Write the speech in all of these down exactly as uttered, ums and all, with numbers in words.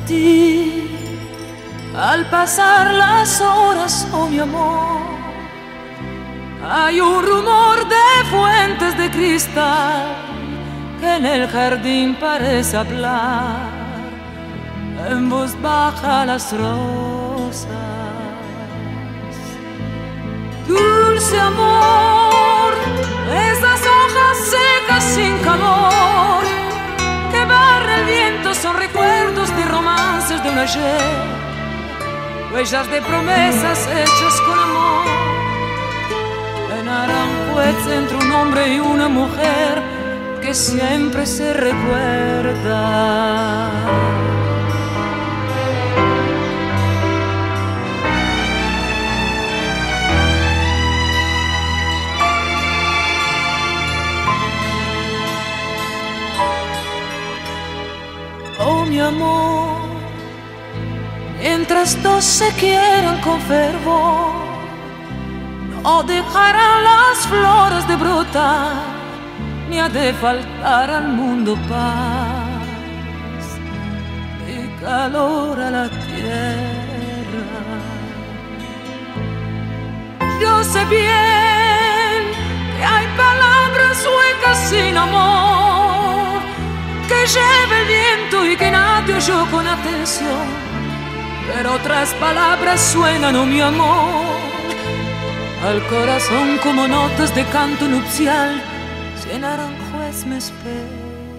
ti al pasar las horas, oh mi amor. Hay un rumor de fuentes de cristal que en el jardín parece hablar en voz baja a las rosas. Dulce amor, esas hojas secas sin calor que barre el viento son recuerdos de romances de un ayer, huellas de promesas hechas con amor. En Aranjuez entre un hombre y una mujer que siempre se recuerda. Oh mi amor, mientras dos se quieran con fervor, no dejarán las flores de brotar, ni ha de faltar al mundo paz y calor a la tierra. Yo sé bien que hay palabras huecas sin amor, que lleva el viento y que nadie oyó con atención, pero otras palabras suenan, oh mi amor, al corazón como notas de canto nupcial. Si en Aranjuez me esperas.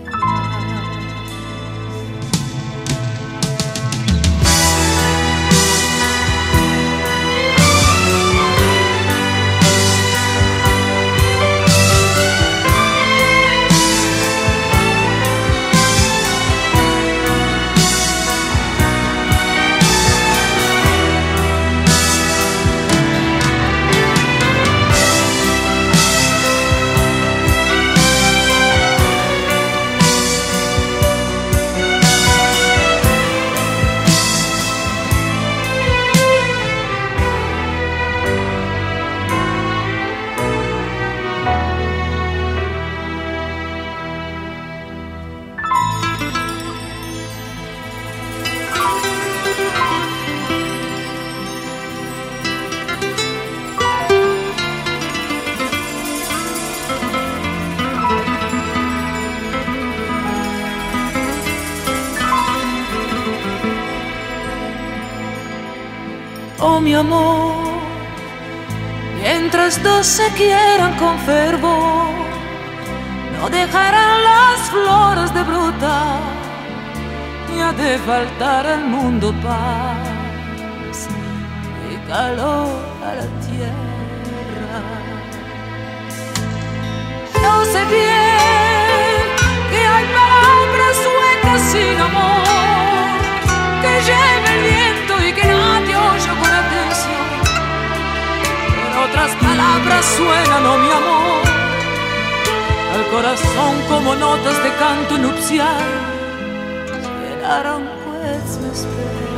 Oh mi amor, mientras dos se quieran con fervor, no dejarán las flores de brotar, ni ha de faltar al mundo paz y calor a la tierra. Yo sé bien que hay palabras huecas sin amor, que lleva el viento y que nadie oye con atención, pero otras palabras suenan, oh mi amor, al corazón como notas de canto nupcial. Si en Aranjuez me espera.